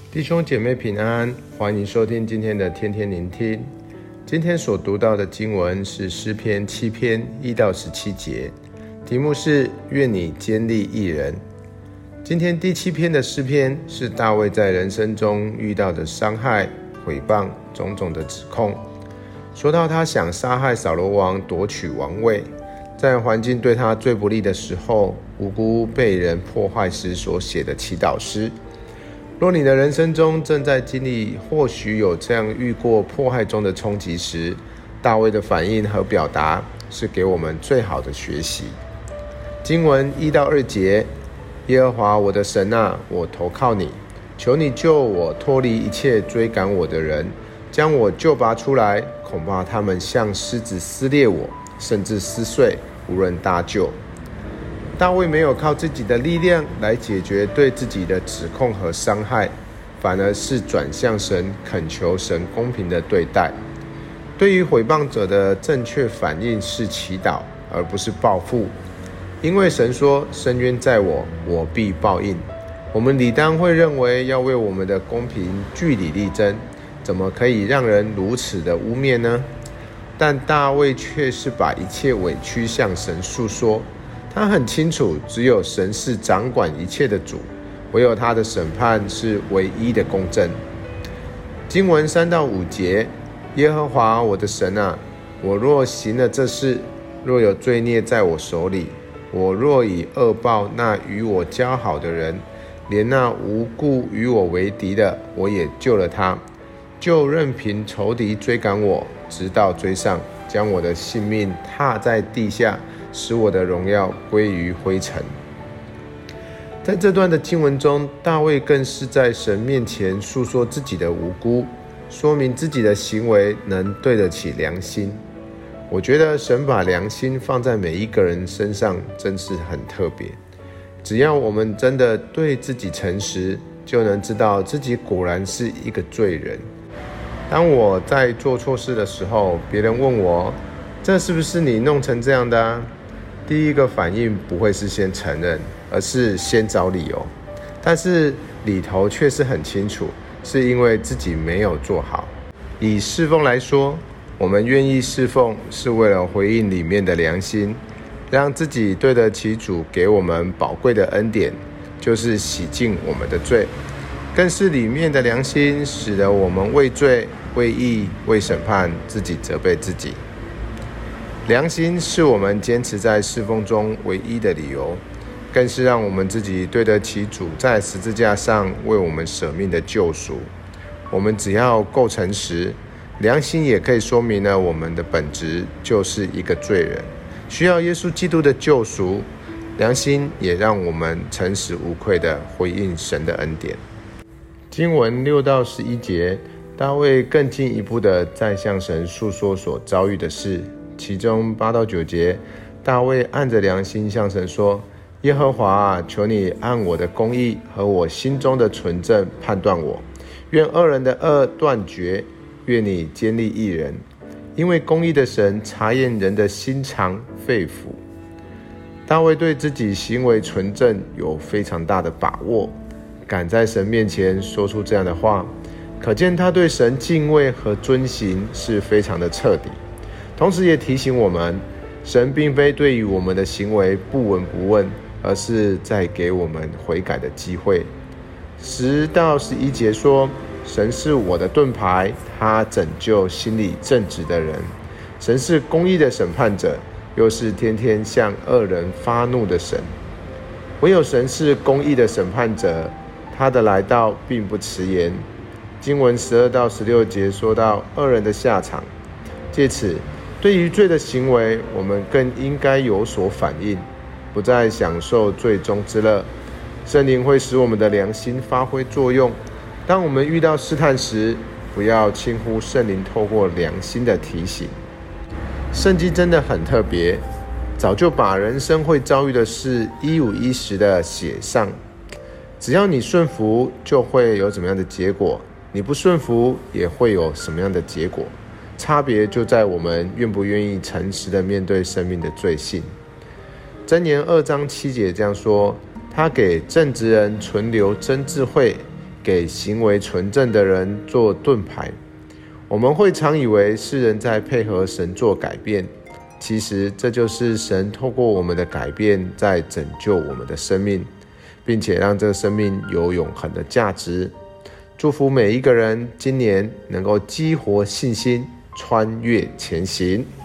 弟兄姐妹平安，欢迎收听今天的天天聆听。今天所读到的经文是诗篇7篇1到17节，题目是愿你坚立义人。今天第7篇的诗篇是大卫在人生中遇到的伤害、毁谤、种种的指控。说到他想杀害扫罗王，夺取王位，在环境对他最不利的时候，无辜被人破坏时所写的祈祷诗。若你的人生中正在经历或许有这样遇过迫害中的冲击时，大卫的反应和表达是给我们最好的学习。经文1到2节，耶和华我的神啊，我投靠你，求你救我脱离一切追赶我的人，将我救拔出来，恐怕他们像狮子撕裂我，甚至撕碎，无人搭救。大卫没有靠自己的力量来解决对自己的指控和伤害，反而是转向神，恳求神公平的对待。对于毁谤者的正确反应是祈祷，而不是报复。因为神说，伸冤在我，我必报应。我们理当会认为要为我们的公平据理力争，怎么可以让人如此的污蔑呢？但大卫却是把一切委屈向神诉说。他很清楚，只有神是掌管一切的主，唯有他的审判是唯一的公正。经文3到5节，耶和华我的神啊，我若行了这事，若有罪孽在我手里，我若以恶报那与我交好的人，连那无故与我为敌的，我也救了他，就任凭仇敌追赶我，直到追上，将我的性命踏在地下，使我的荣耀归于灰尘。在这段的经文中，大卫更是在神面前诉说自己的无辜，说明自己的行为能对得起良心。我觉得神把良心放在每一个人身上真是很特别。只要我们真的对自己诚实，就能知道自己果然是一个罪人。当我在做错事的时候，别人问我，这是不是你弄成这样的啊？第一个反应不会是先承认，而是先找理由。但是里头却是很清楚，是因为自己没有做好。以侍奉来说，我们愿意侍奉是为了回应里面的良心，让自己对得起主给我们宝贵的恩典，就是洗净我们的罪。更是里面的良心使得我们为罪、为义、为审判自己责备自己。良心是我们坚持在侍奉中唯一的理由，更是让我们自己对得起主在十字架上为我们舍命的救赎。我们只要够诚实，良心也可以说明了我们的本质就是一个罪人，需要耶稣基督的救赎。良心也让我们诚实无愧地回应神的恩典。经文6到11节，大卫更进一步地再向神诉说所遭遇的事。其中8到9节，大卫按着良心向神说，耶和华啊，求你按我的公义和我心中的纯正判断我，愿恶人的恶断绝，愿你坚立义人，因为公义的神察验人的心肠肺腑。大卫对自己行为纯正有非常大的把握，敢在神面前说出这样的话，可见他对神敬畏和遵行是非常的彻底。同时也提醒我们，神并非对于我们的行为不闻不问，而是在给我们悔改的机会。10到11节说，神是我的盾牌，他拯救心里正直的人。神是公义的审判者，又是天天向恶人发怒的神。唯有神是公义的审判者，他的来到并不迟延。经文12到16节说到恶人的下场，借此对于罪的行为，我们更应该有所反应，不再享受罪中之乐。圣灵会使我们的良心发挥作用。当我们遇到试探时，不要轻忽圣灵透过良心的提醒。圣经真的很特别，早就把人生会遭遇的事一五一十的写上。只要你顺服，就会有怎么样的结果；你不顺服，也会有什么样的结果。差别就在我们愿不愿意诚实的面对生命的罪性。箴言2章7节这样说，他给正直人存留真智慧， 给行为纯正的人做盾牌。我们会常以为世人在配合神做改变，其实这就是神透过我们的改变在拯救我们的生命，并且让这个生命有永恒的价值。祝福每一个人今年能够激活信心，穿越前行。